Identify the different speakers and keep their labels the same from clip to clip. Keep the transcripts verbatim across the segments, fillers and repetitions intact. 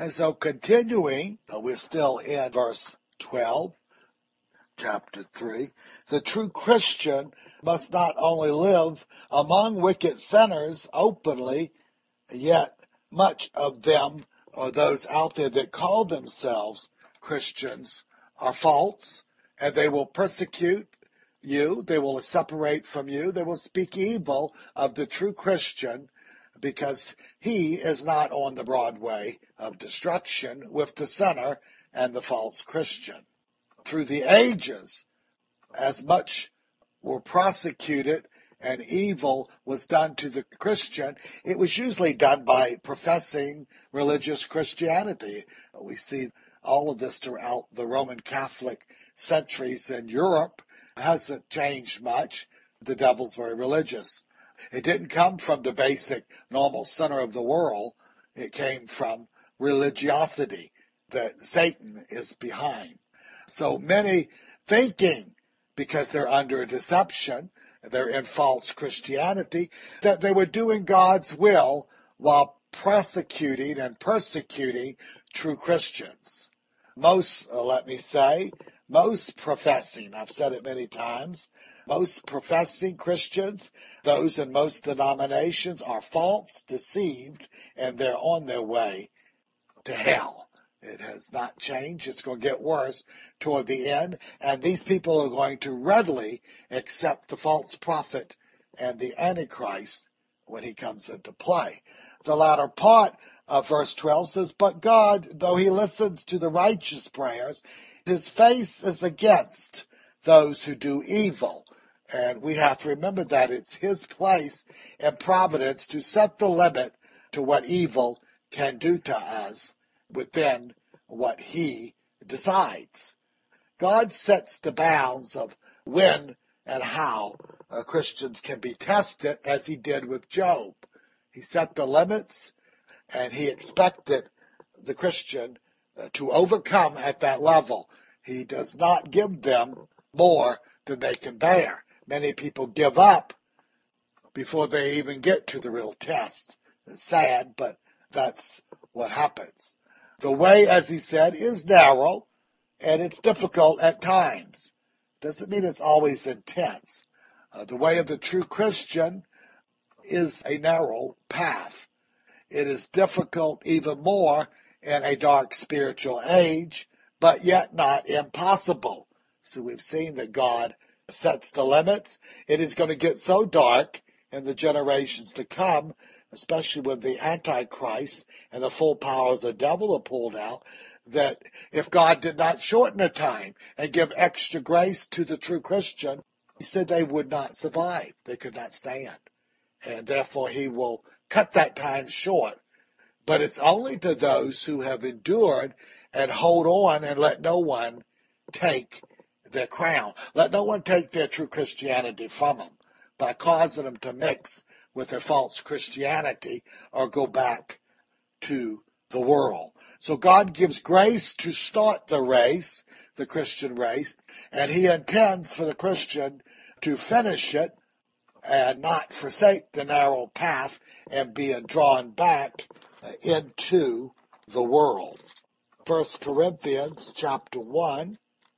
Speaker 1: And so continuing, we're still in verse twelve, chapter three. The true Christian must not only live among wicked sinners openly, yet much of them, or those out there that call themselves Christians, are false, and they will persecute you, they will separate from you, they will speak evil of the true Christian, because he is not on the broad way of destruction with the sinner and the false Christian. Through the ages, as much were prosecuted and evil was done to the Christian, it was usually done by professing religious Christianity. We see all of this throughout the Roman Catholic centuries in Europe. It hasn't changed much. The devil's very religious. It didn't come from the basic normal center of the world. It came from religiosity that Satan is behind. So many thinking, because they're under a deception, they're in false Christianity, that they were doing God's will while prosecuting and persecuting true Christians. Most, uh, let me say, most professing, I've said it many times, most professing Christians, those in most denominations, are false, deceived, and they're on their way to hell. It has not changed. It's going to get worse toward the end. And these people are going to readily accept the false prophet and the Antichrist when he comes into play. The latter part of verse twelve says, but God, though he listens to the righteous prayers, his face is against those who do evil. And we have to remember that it's his place and providence to set the limit to what evil can do to us within what he decides. God sets the bounds of when and how uh, Christians can be tested, as he did with Job. He set the limits, and he expected the Christian uh, to overcome at that level. He does not give them more than they can bear. Many people give up before they even get to the real test. It's sad, but that's what happens. The way, as he said, is narrow, and it's difficult at times. Doesn't mean it's always intense. Uh, the way of the true Christian is a narrow path. It is difficult even more in a dark spiritual age, but yet not impossible. So we've seen that God sets the limits. It is going to get so dark in the generations to come, especially when the Antichrist and the full powers of the devil are pulled out, that if God did not shorten the time and give extra grace to the true Christian, he said they would not survive. They could not stand. And therefore he will cut that time short. But it's only to those who have endured and hold on and let no one take their crown. Let no one take their true Christianity from them by causing them to mix with their false Christianity or go back to the world. So God gives grace to start the race, the Christian race, and he intends for the Christian to finish it and not forsake the narrow path and being drawn back into the world. First Corinthians chapter one.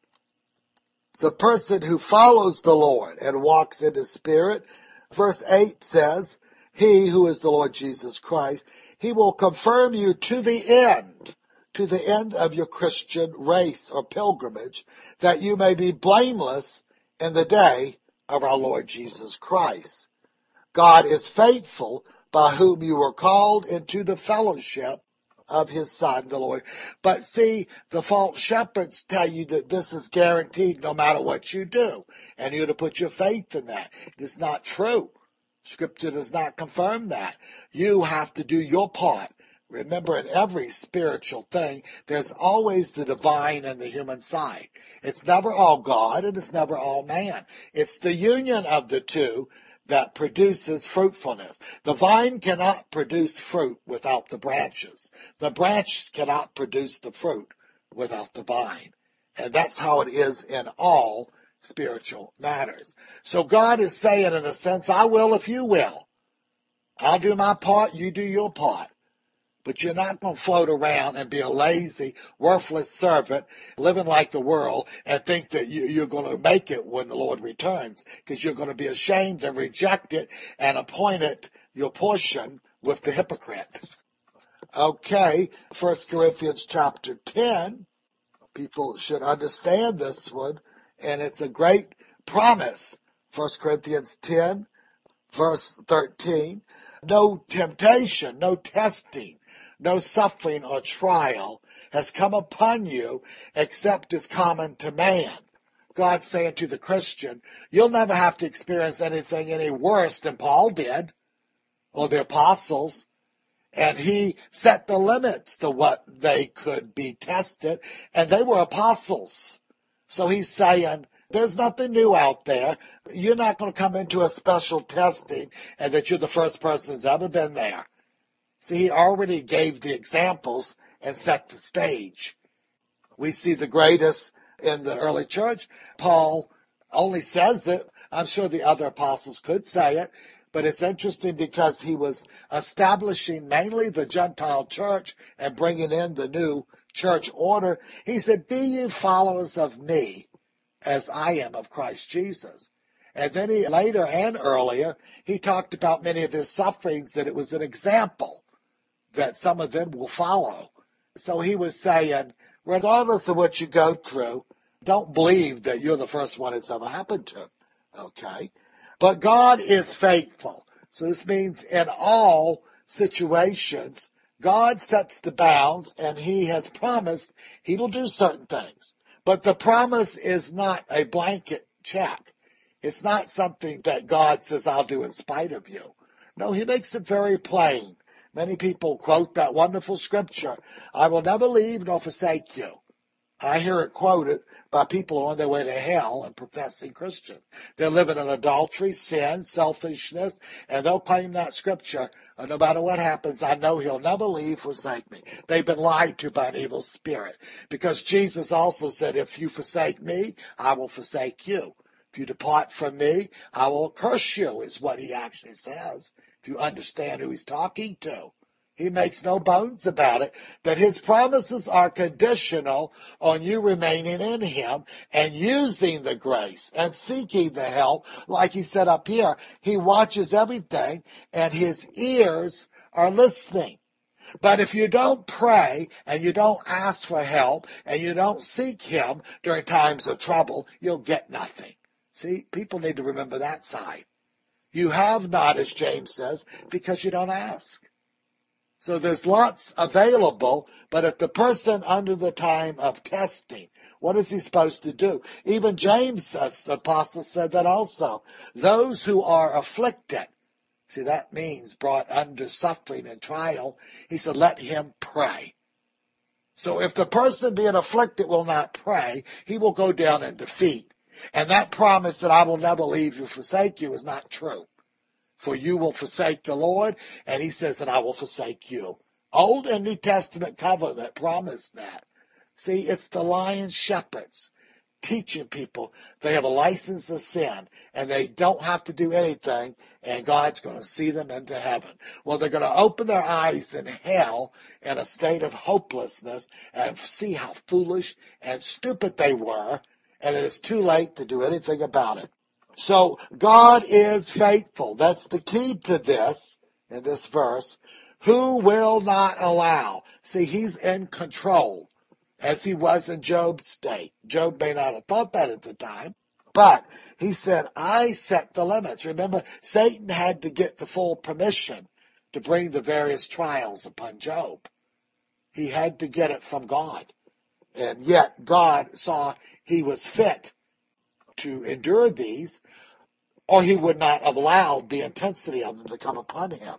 Speaker 1: The person who follows the Lord and walks in the Spirit, verse eight says, he who is the Lord Jesus Christ, he will confirm you to the end, to the end of your Christian race or pilgrimage, that you may be blameless in the day of our Lord Jesus Christ. God is faithful, by whom you were called into the fellowship of his Son, the Lord. But see, the false shepherds tell you that this is guaranteed no matter what you do, and you're to put your faith in that. It's not true. Scripture does not confirm that. You have to do your part. Remember, in every spiritual thing, there's always the divine and the human side. It's never all God, and it's never all man. It's the union of the two that produces fruitfulness. The vine cannot produce fruit without the branches. The branches cannot produce the fruit without the vine. And that's how it is in all spiritual matters. So God is saying, in a sense, I will if you will. I'll do my part, you do your part. But you're not going to float around and be a lazy, worthless servant, living like the world, and think that you, you're going to make it when the Lord returns, because you're going to be ashamed and reject it and appoint it your portion with the hypocrite. Okay, First Corinthians chapter ten. People should understand this one, and it's a great promise. First Corinthians ten, verse thirteen. No temptation, no testing, no suffering or trial has come upon you except is common to man. God's saying to the Christian, you'll never have to experience anything any worse than Paul did, or the apostles. And he set the limits to what they could be tested, and they were apostles. So he's saying, there's nothing new out there. You're not going to come into a special testing and that you're the first person who's ever been there. See, he already gave the examples and set the stage. We see the greatest in the early church. Paul only says it. I'm sure the other apostles could say it, but it's interesting because he was establishing mainly the Gentile church and bringing in the new church order. He said, be ye followers of me as I am of Christ Jesus. And then he later and earlier, he talked about many of his sufferings, that it was an example that some of them will follow. So he was saying, regardless of what you go through, don't believe that you're the first one it's ever happened to. Okay? But God is faithful. So this means in all situations, God sets the bounds, and he has promised he will do certain things. But the promise is not a blanket check. It's not something that God says, I'll do in spite of you. No, he makes it very plain. Many people quote that wonderful scripture, I will never leave nor forsake you. I hear it quoted by people on their way to hell and professing Christians. They're living in adultery, sin, selfishness, and they'll claim that scripture. And no matter what happens, I know he'll never leave, forsake me. They've been lied to by an evil spirit. Because Jesus also said, if you forsake me, I will forsake you. If you depart from me, I will curse you, is what he actually says. If you understand who he's talking to. He makes no bones about it, that his promises are conditional on you remaining in him and using the grace and seeking the help. Like he said up here, he watches everything and his ears are listening. But if you don't pray and you don't ask for help and you don't seek him during times of trouble, you'll get nothing. See, people need to remember that side. You have not, as James says, because you don't ask. So there's lots available, but if the person under the time of testing, what is he supposed to do? Even James, as the apostle, said that also. Those who are afflicted, see, that means brought under suffering and trial, he said, let him pray. So if the person being afflicted will not pray, he will go down in defeat. And that promise that I will never leave you, forsake you is not true. For you will forsake the Lord, and he says that I will forsake you. Old and New Testament covenant promised that. See, it's the lion shepherds teaching people they have a license to sin, and they don't have to do anything, and God's going to see them into heaven. Well, they're going to open their eyes in hell in a state of hopelessness and see how foolish and stupid they were, and it is too late to do anything about it. So God is faithful. That's the key to this, in this verse. Who will not allow? See, he's in control, as he was in Job's state. Job may not have thought that at the time, but he said, I set the limits. Remember, Satan had to get the full permission to bring the various trials upon Job. He had to get it from God. And yet God saw he was fit to endure these, or he would not have allowed the intensity of them to come upon him.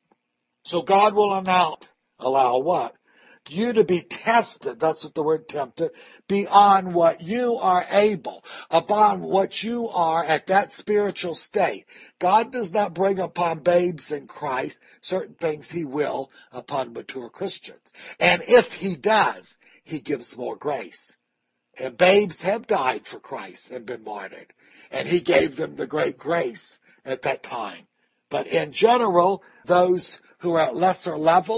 Speaker 1: So God will not allow what? You to be tested, that's what the word tempted, beyond what you are able, upon what you are at that spiritual state. God does not bring upon babes in Christ certain things he will upon mature Christians. And if he does, he gives more grace. And babes have died for Christ and been martyred. And he gave them the great grace at that time. But in general, those who are at lesser levels,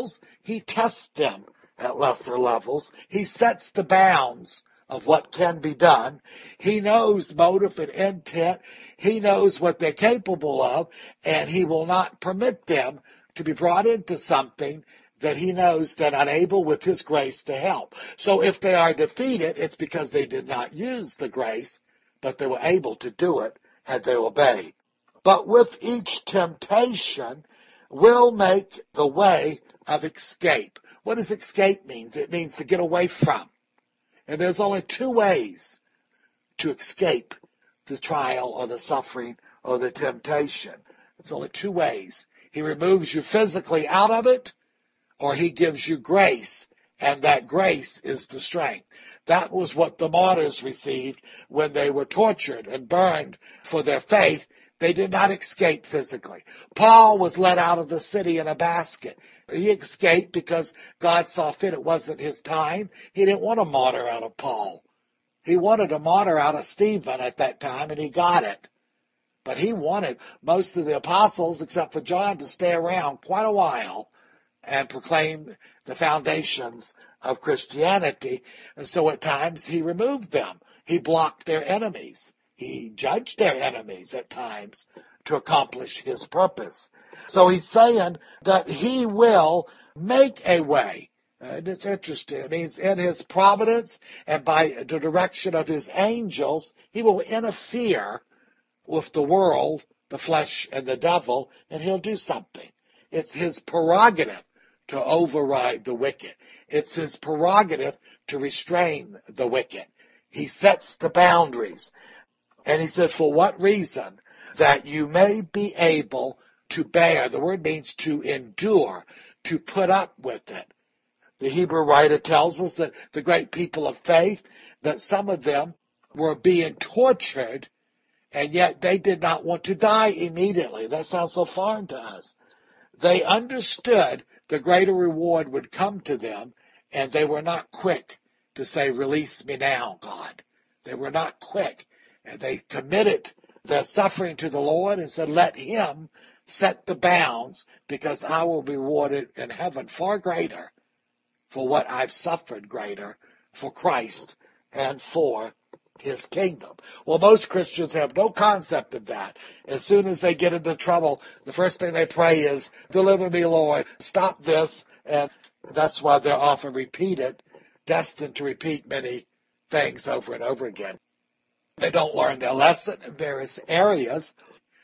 Speaker 1: He tests them at lesser levels. He sets the bounds of what can be done. He knows motive and intent. He knows what they're capable of, and he will not permit them to be brought into something that he knows they're unable with his grace to help. So if they are defeated, it's because they did not use the grace, but they were able to do it had they obeyed. But with each temptation will make the way of escape. What does escape mean? It means to get away from. And there's only two ways to escape the trial or the suffering or the temptation. It's only two ways. He removes you physically out of it, or he gives you grace, and that grace is the strength. That was what the martyrs received when they were tortured and burned for their faith. They did not escape physically. Paul was let out of the city in a basket. He escaped because God saw fit it wasn't his time. He didn't want a martyr out of Paul. He wanted a martyr out of Stephen at that time, and he got it. But he wanted most of the apostles, except for John, to stay around quite a while and proclaim the foundations of Christianity. And so at times he removed them. He blocked their enemies. He judged their enemies at times to accomplish his purpose. So he's saying that he will make a way. And it's interesting. It means in his providence and by the direction of his angels, he will interfere with the world, the flesh, and the devil, and he'll do something. It's his prerogative to override the wicked. It's his prerogative to restrain the wicked. He sets the boundaries. And he said, for what reason? That you may be able to bear. The word means to endure, to put up with it. The Hebrew writer tells us that the great people of faith, that some of them were being tortured, and yet they did not want to die immediately. That sounds so foreign to us. They understood the greater reward would come to them, and they were not quick to say, release me now, God. They were not quick. And they committed their suffering to the Lord and said, let him set the bounds, because I will be rewarded in heaven far greater for what I've suffered greater for Christ and for his kingdom. Well, most Christians have no concept of that. As soon as they get into trouble, the first thing they pray is, deliver me, Lord, stop this. And that's why they're often repeated, destined to repeat many things over and over again. They don't learn their lesson in various areas,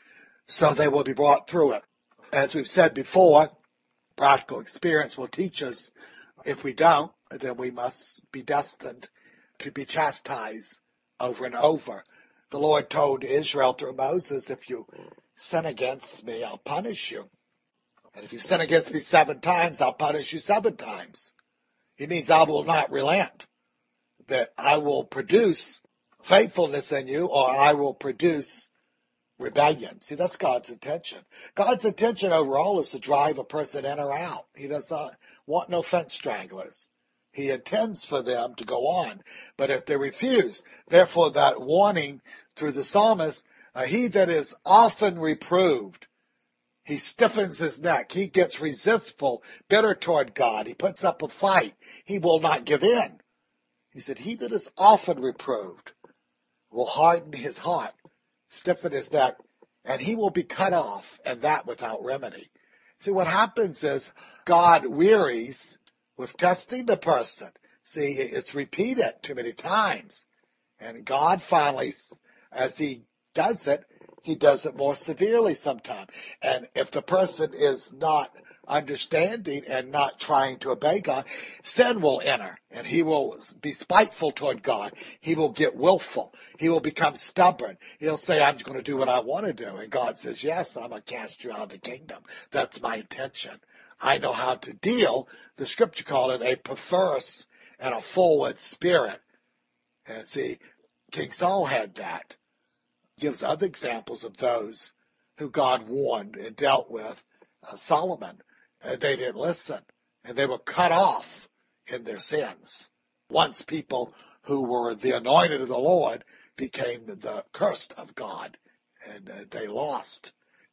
Speaker 1: so they will be brought through it. As we've said before, practical experience will teach us, if we don't, then we must be destined to be chastised over and over. The Lord told Israel through Moses, if you sin against me, I'll punish you. And if you sin against me seven times, I'll punish you seven times. He means I will not relent, that I will produce faithfulness in you, or I will produce rebellion. See, that's God's intention. God's intention overall is to drive a person in or out. He does not want no fence stragglers. He intends for them to go on. But if they refuse, therefore that warning through the psalmist, uh, he that is often reproved, he stiffens his neck. He gets resistful, bitter toward God. He puts up a fight. He will not give in. He said, he that is often reproved will harden his heart, stiffen his neck, and he will be cut off, and that without remedy. See, what happens is God wearies with testing the person. See, it's repeated too many times. And God finally, as he does it, he does it more severely sometimes. And if the person is not understanding and not trying to obey God, sin will enter, and he will be spiteful toward God. He will get willful. He will become stubborn. He'll say, I'm going to do what I want to do. And God says, yes, I'm going to cast you out of the kingdom. That's my intention. I know how to deal. The scripture called it a perverse and a forward spirit. And see, King Saul had that. Gives other examples of those who God warned and dealt with. Uh, Solomon, uh, they didn't listen, and they were cut off in their sins. Once people who were the anointed of the Lord became the cursed of God, and uh, they lost.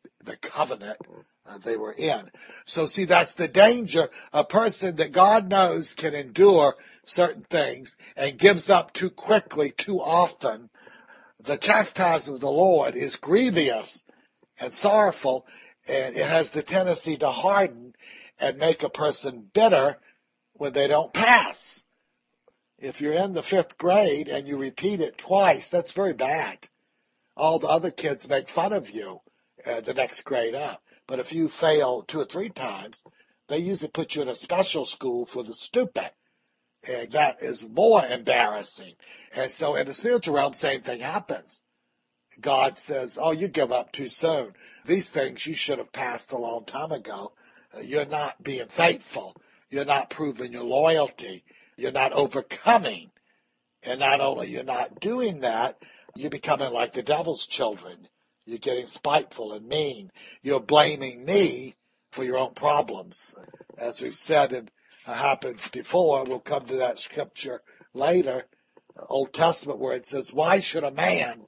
Speaker 1: the covenant uh, they were in. So see, that's the danger. A person that God knows can endure certain things and gives up too quickly, too often. The chastisement of the Lord is grievous and sorrowful, and it has the tendency to harden and make a person bitter when they don't pass. If you're in the fifth grade and you repeat it twice, that's very bad. All the other kids make fun of you uh, the next grade up. But if you fail two or three times, they usually put you in a special school for the stupid. And that is more embarrassing. And so in the spiritual realm, same thing happens. God says, oh, you give up too soon. These things you should have passed a long time ago. You're not being faithful. You're not proving your loyalty. You're not overcoming. And not only you're not doing that, you're becoming like the devil's children. You're getting spiteful and mean. You're blaming me for your own problems. As we've said, and happens before, we'll come to that scripture later, Old Testament, where it says, why should a man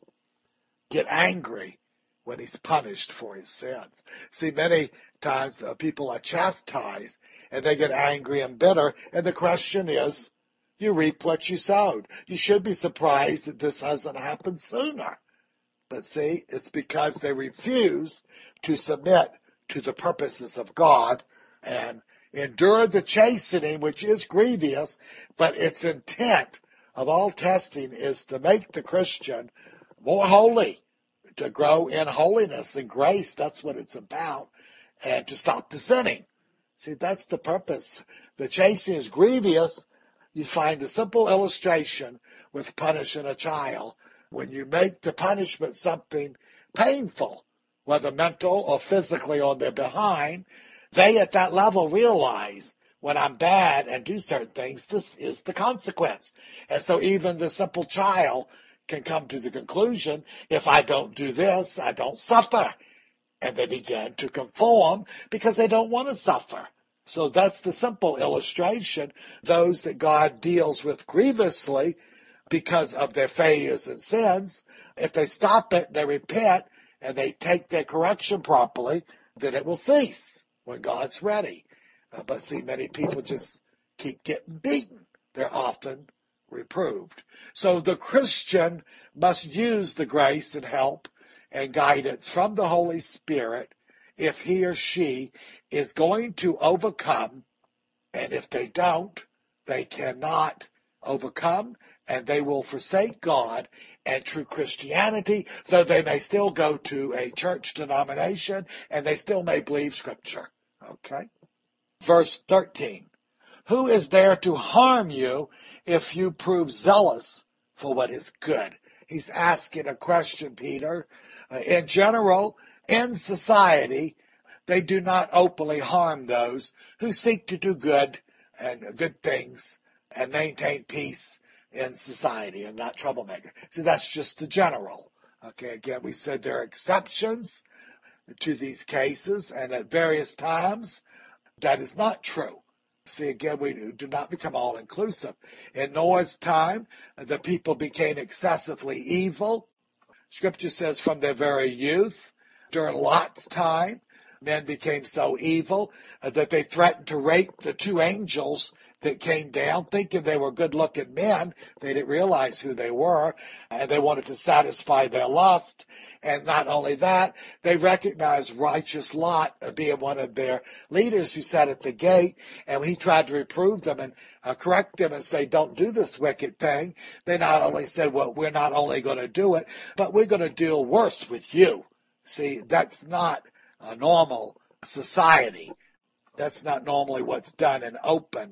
Speaker 1: get angry when he's punished for his sins? See, many times uh, people are chastised and they get angry and bitter, and the question is, you reap what you sowed. You should be surprised that this hasn't happened sooner. But see, it's because they refuse to submit to the purposes of God and endure the chastening, which is grievous, but its intent of all testing is to make the Christian more holy, to grow in holiness and grace. That's what it's about, and to stop the sinning. See, that's the purpose. The chastening is grievous. You find a simple illustration with punishing a child. When you make the punishment something painful, whether mental or physically on their behind, they at that level realize when I'm bad and do certain things, this is the consequence. And so even the simple child can come to the conclusion, if I don't do this, I don't suffer. And they begin to conform because they don't want to suffer. So that's the simple illustration. Those that God deals with grievously because of their failures and sins, if they stop it, they repent, and they take their correction properly, then it will cease when God's ready. Uh, but see, many people just keep getting beaten. They're often reproved. So the Christian must use the grace and help and guidance from the Holy Spirit if he or she is going to overcome, and if they don't, they cannot overcome, and they will forsake God and true Christianity, though they may still go to a church denomination and they still may believe Scripture. Okay? Verse thirteen. Who is there to harm you if you prove zealous for what is good? He's asking a question, Peter. Uh, in general, in society, they do not openly harm those who seek to do good and good things and maintain peace in society and not troublemaker. So that's just the general. Okay, again, we said there are exceptions to these cases, and at various times that is not true. See, again, we do not become all-inclusive. In Noah's time, the people became excessively evil. Scripture says from their very youth. During Lot's time, men became so evil that they threatened to rape the two angels that came down, thinking they were good-looking men. They didn't realize who they were, and they wanted to satisfy their lust. And not only that, they recognized righteous Lot being one of their leaders who sat at the gate, and he tried to reprove them and uh, correct them and say, don't do this wicked thing. They not only said, well, we're not only going to do it, but we're going to deal worse with you. See, that's not a normal society. That's not normally what's done in open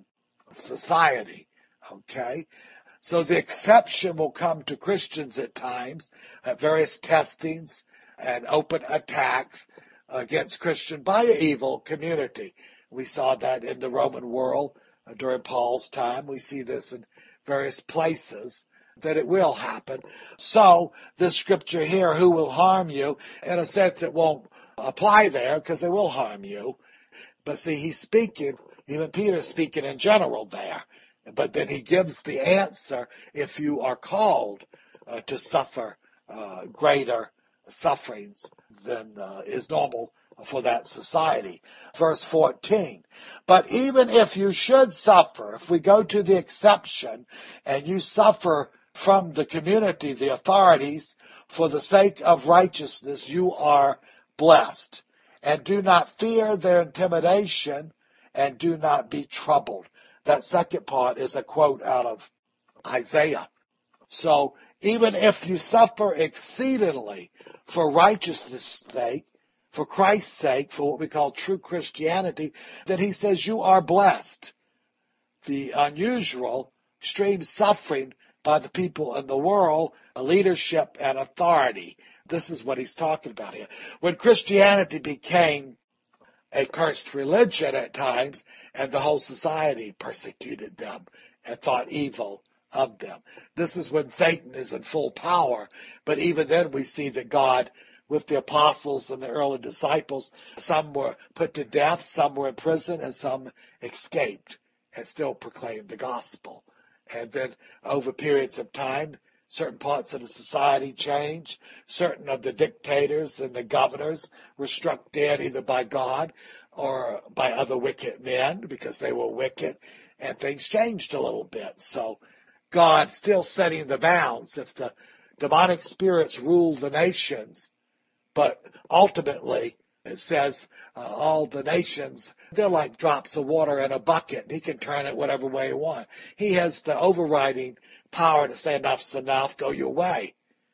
Speaker 1: society, okay? So the exception will come to Christians at times, at various testings and open attacks against Christian by an evil community. We saw that in the Roman world during Paul's time. We see this in various places, that it will happen. So this scripture here, who will harm you, in a sense it won't apply there because they will harm you. But see, he's speaking, even Peter's speaking in general there. But then he gives the answer if you are called uh, to suffer uh, greater sufferings than uh, is normal for that society. Verse fourteen, but even if you should suffer, if we go to the exception and you suffer from the community, the authorities, for the sake of righteousness, you are blessed. And do not fear their intimidation, and do not be troubled. That second part is a quote out of Isaiah. So even if you suffer exceedingly for righteousness' sake, for Christ's sake, for what we call true Christianity, then he says you are blessed. The unusual, extreme suffering by the people in the world, leadership and authority. This is what he's talking about here. When Christianity became a cursed religion at times, and the whole society persecuted them and thought evil of them. This is when Satan is in full power, but even then we see that God, with the apostles and the early disciples, some were put to death, some were in prison, and some escaped and still proclaimed the gospel. And then over periods of time, certain parts of the society changed. Certain of the dictators and the governors were struck dead either by God or by other wicked men because they were wicked, and things changed a little bit. So God still setting the bounds. If the demonic spirits rule the nations, but ultimately it says uh, all the nations, they're like drops of water in a bucket. He can turn it whatever way he wants. He has the overriding power to say enough's enough, go your way.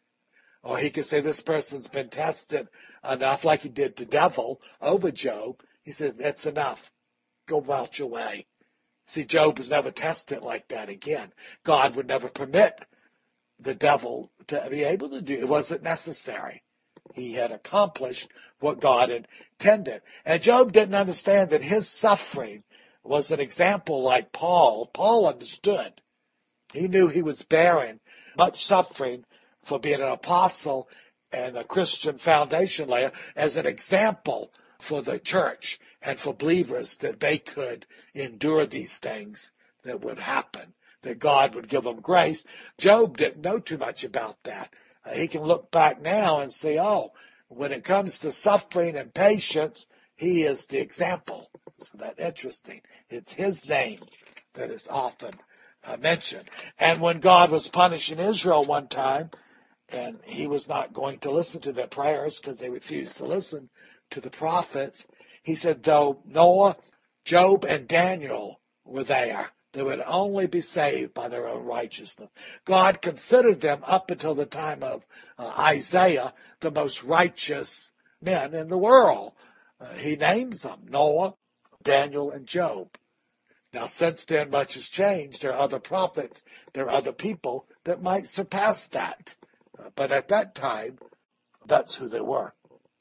Speaker 1: Or he could say this person's been tested enough, like he did the devil over Job. He said, that's enough. Go about your way. See, Job was never tested like that again. God would never permit the devil to be able to do. It wasn't necessary. He had accomplished what God intended. And Job didn't understand that his suffering was an example like Paul. Paul understood. He knew he was bearing much suffering for being an apostle and a Christian foundation layer as an example for the church and for believers that they could endure these things that would happen, that God would give them grace. Job didn't know too much about that. Uh, he can look back now and say, oh, when it comes to suffering and patience, he is the example. So that's interesting. It's his name that is often uh, mentioned. And when God was punishing Israel one time, and he was not going to listen to their prayers because they refused to listen to the prophets, he said, though Noah, Job, and Daniel were there, they would only be saved by their own righteousness. God considered them up until the time of uh, Isaiah the most righteous men in the world. Uh, he names them Noah, Daniel, and Job. Now, since then, much has changed. There are other prophets, there are other people that might surpass that. Uh, but at that time, that's who they were.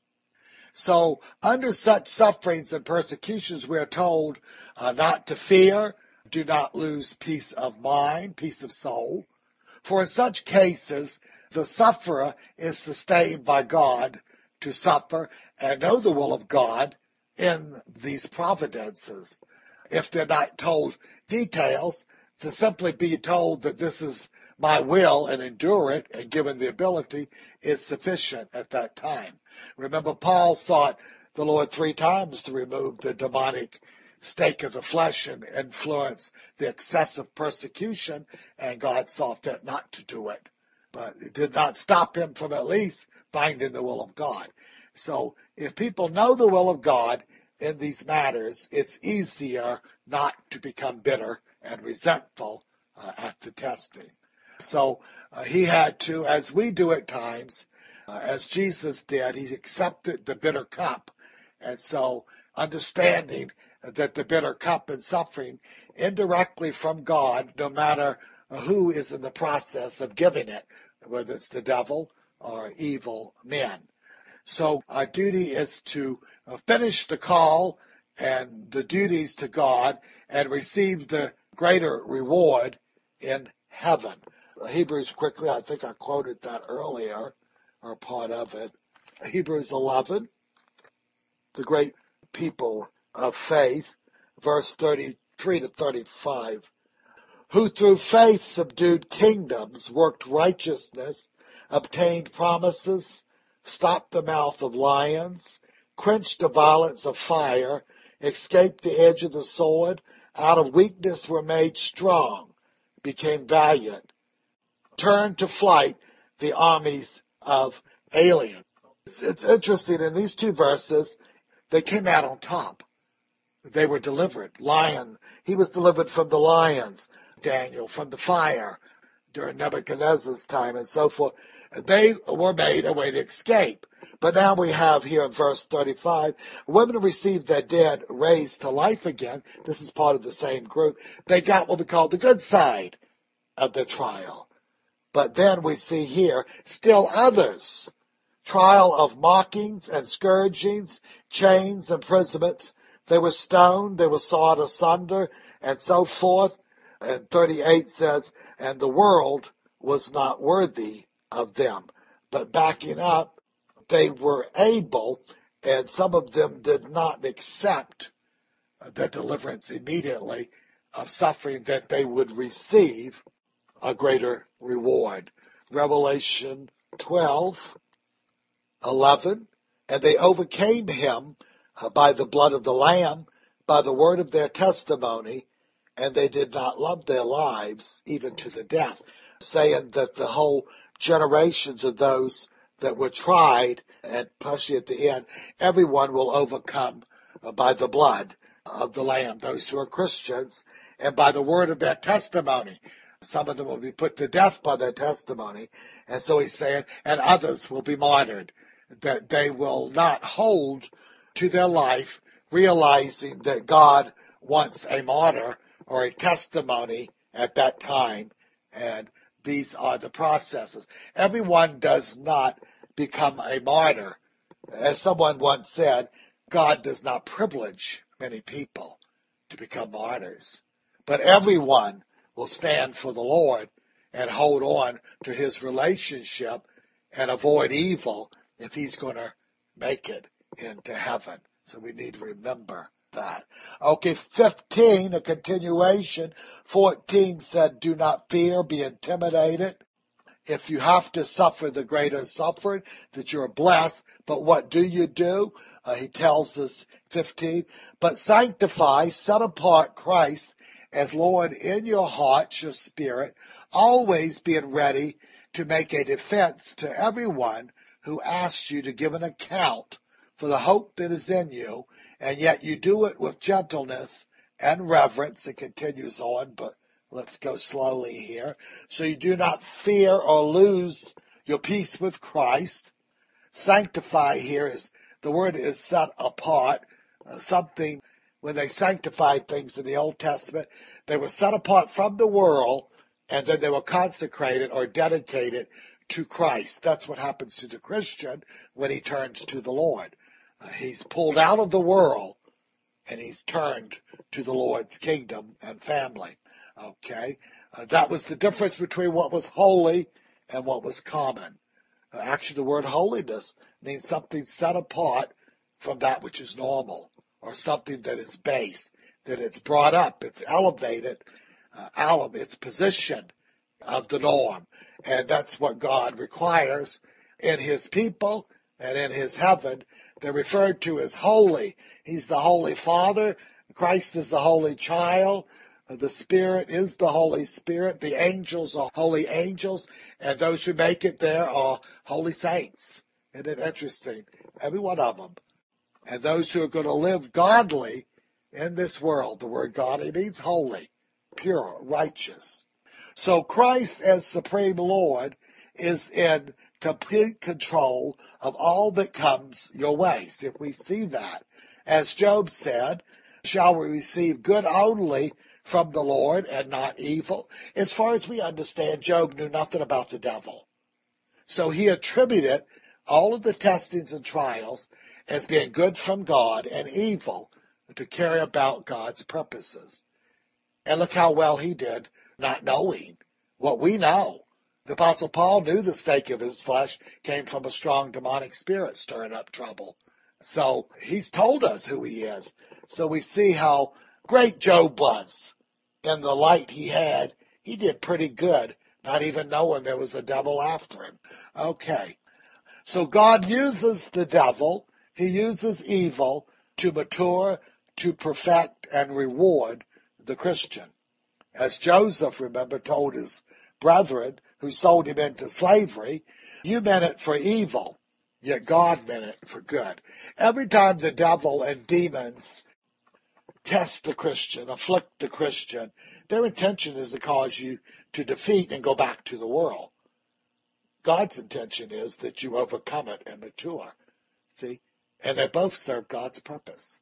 Speaker 1: So, under such sufferings and persecutions, we are told uh, not to fear, do not lose peace of mind, peace of soul. For in such cases, the sufferer is sustained by God to suffer and know the will of God in these providences. If they're not told details, to simply be told that this is my will and endure it and given the ability is sufficient at that time. Remember, Paul sought the Lord three times to remove the demonic stake of the flesh and influence the excessive persecution, and God saw fit not to do it. But it did not stop him from at least finding the will of God. So if people know the will of God in these matters, it's easier not to become bitter and resentful uh, at the testing. So uh, he had to, as we do at times, uh, as Jesus did, he accepted the bitter cup. And so understanding that the bitter cup and suffering indirectly from God, no matter who is in the process of giving it, whether it's the devil or evil men. So our duty is to finish the call and the duties to God and receive the greater reward in heaven. Hebrews quickly, I think I quoted that earlier, or part of it. Hebrews eleven, the great people of faith, verse thirty-three to thirty-five, who through faith subdued kingdoms, worked righteousness, obtained promises, stopped the mouth of lions, quenched the violence of fire, escaped the edge of the sword, out of weakness were made strong, became valiant, turned to flight the armies of aliens. It's, it's interesting, in these two verses, they came out on top. They were delivered. Lion, he was delivered from the lions, Daniel from the fire during Nebuchadnezzar's time and so forth. They were made a way to escape. But now we have here in verse thirty-five, women who received their dead raised to life again. This is part of the same group. They got what we call the good side of the trial. But then we see here still others. Trial of mockings and scourgings, chains, imprisonments. They were stoned, they were sawed asunder, and so forth. And thirty-eight says, and the world was not worthy of them. But backing up, they were able, and some of them did not accept the deliverance immediately of suffering, that they would receive a greater reward. Revelation twelve, eleven, and they overcame him by the blood of the Lamb, by the word of their testimony, and they did not love their lives even to the death, saying that the whole generations of those that were tried, and especially at the end, everyone will overcome by the blood of the Lamb, those who are Christians, and by the word of their testimony. Some of them will be put to death by their testimony. And so he's saying, and others will be martyred, that they will not hold to their life, realizing that God wants a martyr or a testimony at that time. And these are the processes. Everyone does not become a martyr. As someone once said, God does not privilege many people to become martyrs. But everyone will stand for the Lord and hold on to his relationship and avoid evil if he's going to make it into heaven. So we need to remember that. Okay, fifteen, a continuation. fourteen said, do not fear, be intimidated. If you have to suffer the greater suffering, that you're blessed. But what do you do? Uh, he tells us, fifteen, but sanctify, set apart Christ as Lord in your heart, your spirit, always being ready to make a defense to everyone who asks you to give an account for the hope that is in you, and yet you do it with gentleness and reverence. It continues on, but let's go slowly here. So you do not fear or lose your peace with Christ. Sanctify here is, the word is set apart. Uh, something, when they sanctified things in the Old Testament, they were set apart from the world, and then they were consecrated or dedicated to Christ. That's what happens to the Christian when he turns to the Lord. Uh, he's pulled out of the world, and he's turned to the Lord's kingdom and family. Okay? Uh, that was the difference between what was holy and what was common. Uh, actually, the word holiness means something set apart from that which is normal, or something that is base, that it's brought up, it's elevated uh, out of its position of the norm. And that's what God requires in his people and in his heaven. They're referred to as holy. He's the Holy Father. Christ is the Holy Child. The Spirit is the Holy Spirit. The angels are holy angels. And those who make it there are holy saints. Isn't it interesting? Every one of them. And those who are going to live godly in this world. The word godly means holy, pure, righteous. So Christ as Supreme Lord is in complete control of all that comes your way. See, if we see that, as Job said, shall we receive good only from the Lord and not evil? As far as we understand, Job knew nothing about the devil. So he attributed all of the testings and trials as being good from God and evil to carry about God's purposes. And look how well he did, not knowing what we know. The Apostle Paul knew the stake of his flesh came from a strong demonic spirit stirring up trouble. So he's told us who he is. So we see how great Job was. In the light he had, he did pretty good, not even knowing there was a devil after him. Okay. So God uses the devil, he uses evil to mature, to perfect, and reward the Christian. As Joseph, remember, told his brethren who sold him into slavery, you meant it for evil, yet God meant it for good. Every time the devil and demons test the Christian, afflict the Christian, their intention is to cause you to defeat and go back to the world. God's intention is that you overcome it and mature. See? And they both serve God's purpose.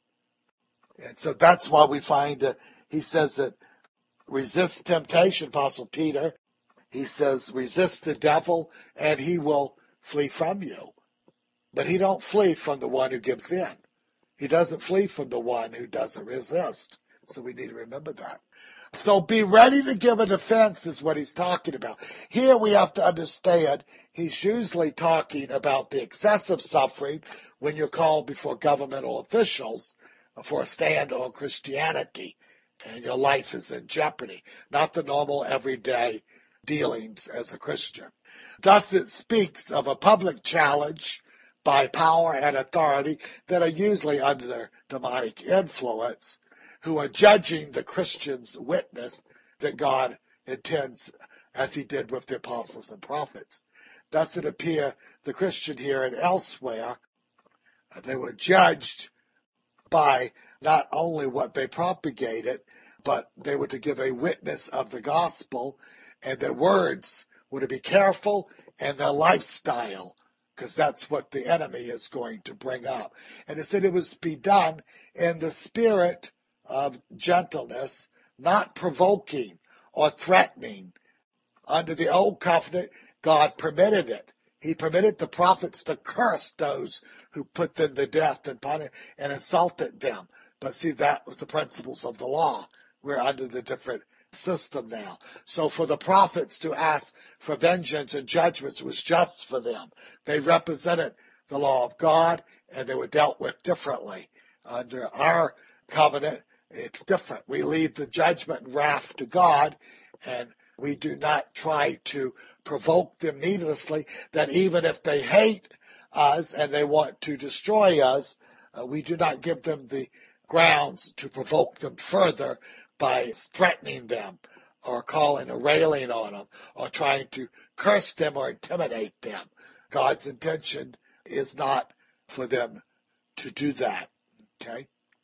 Speaker 1: And so that's why we find, uh, he says that resist temptation, Apostle Peter. He says, resist the devil and he will flee from you. But he don't flee from the one who gives in. He doesn't flee from the one who doesn't resist. So we need to remember that. So be ready to give a defense is what he's talking about. Here we have to understand he's usually talking about the excessive suffering when you're called before governmental officials for a stand on Christianity and your life is in jeopardy, not the normal everyday dealings as a Christian. Thus it speaks of a public challenge by power and authority that are usually under demonic influence, who are judging the Christian's witness that God intends, as he did with the apostles and prophets. Thus it appear the Christian here and elsewhere, they were judged by not only what they propagated, but they were to give a witness of the gospel, and their words were to be careful, and their lifestyle, because that's what the enemy is going to bring up. And it said it was to be done in the spirit of gentleness, not provoking or threatening. Under the old covenant, God permitted it. He permitted the prophets to curse those who put them to death and punish and insulted them. But see, that was the principles of the law. We're under the different system now. So for the prophets to ask for vengeance and judgments was just for them. They represented the law of God, and they were dealt with differently. Under our covenant, it's different. We leave the judgment and wrath to God, and we do not try to provoke them needlessly, that even if they hate us and they want to destroy us, uh, we do not give them the grounds to provoke them further by threatening them or calling or railing on them or trying to curse them or intimidate them. God's intention is not for them to do that. Okay?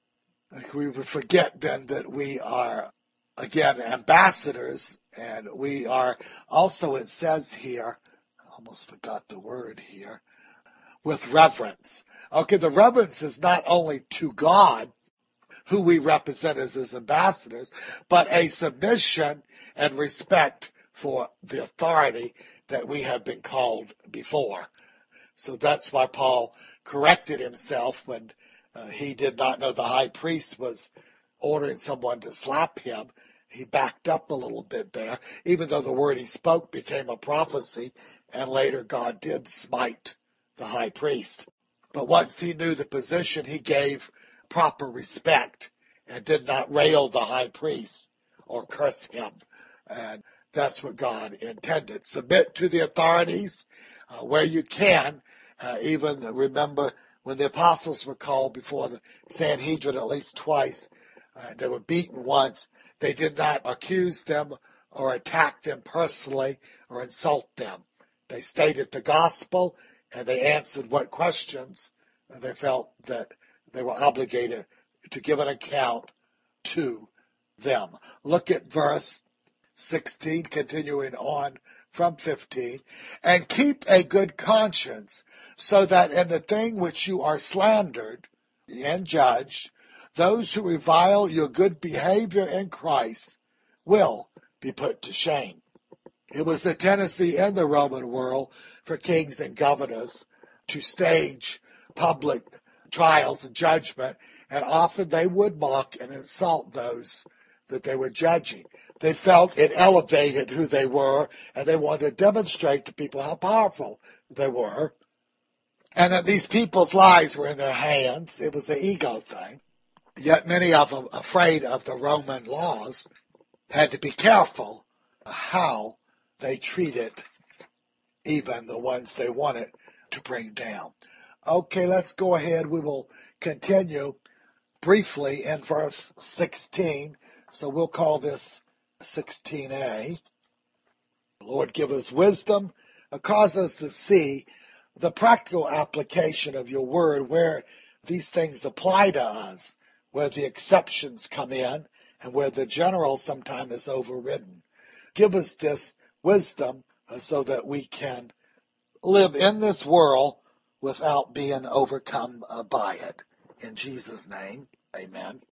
Speaker 1: We would forget then that we are, again, ambassadors, and we are also, it says here, I almost forgot the word here, with reverence. Okay, the reverence is not only to God, who we represent as his ambassadors, but a submission and respect for the authority that we have been called before. So that's why Paul corrected himself when uh, he did not know the high priest was ordering someone to slap him. He backed up a little bit there, even though the word he spoke became a prophecy, and later God did smite the high priest. But once he knew the position, he gave proper respect and did not rail the high priest or curse him. And that's what God intended. Submit to the authorities uh, where you can. Uh, even remember when the apostles were called before the Sanhedrin at least twice, uh, they were beaten once. They did not accuse them or attack them personally or insult them. They stated the gospel and they answered what questions they felt that they were obligated to give an account to them. Look at verse sixteen, continuing on from fifteen. And keep a good conscience, so that in the thing which you are slandered and judged, those who revile your good behavior in Christ will be put to shame. It was the tendency in the Roman world for kings and governors to stage public trials and judgment, and often they would mock and insult those that they were judging. They felt it elevated who they were, and they wanted to demonstrate to people how powerful they were, and that these people's lives were in their hands. It was an ego thing. Yet many of them, afraid of the Roman laws, had to be careful how they treated even the ones they wanted to bring down. Okay, let's go ahead. We will continue briefly in verse sixteen. So we'll call this sixteen a. Lord, give us wisdom, cause us to see the practical application of your word, where these things apply to us, where the exceptions come in, and where the general sometimes is overridden. Give us this wisdom so that we can live in this world without being overcome by it. In Jesus' name, amen.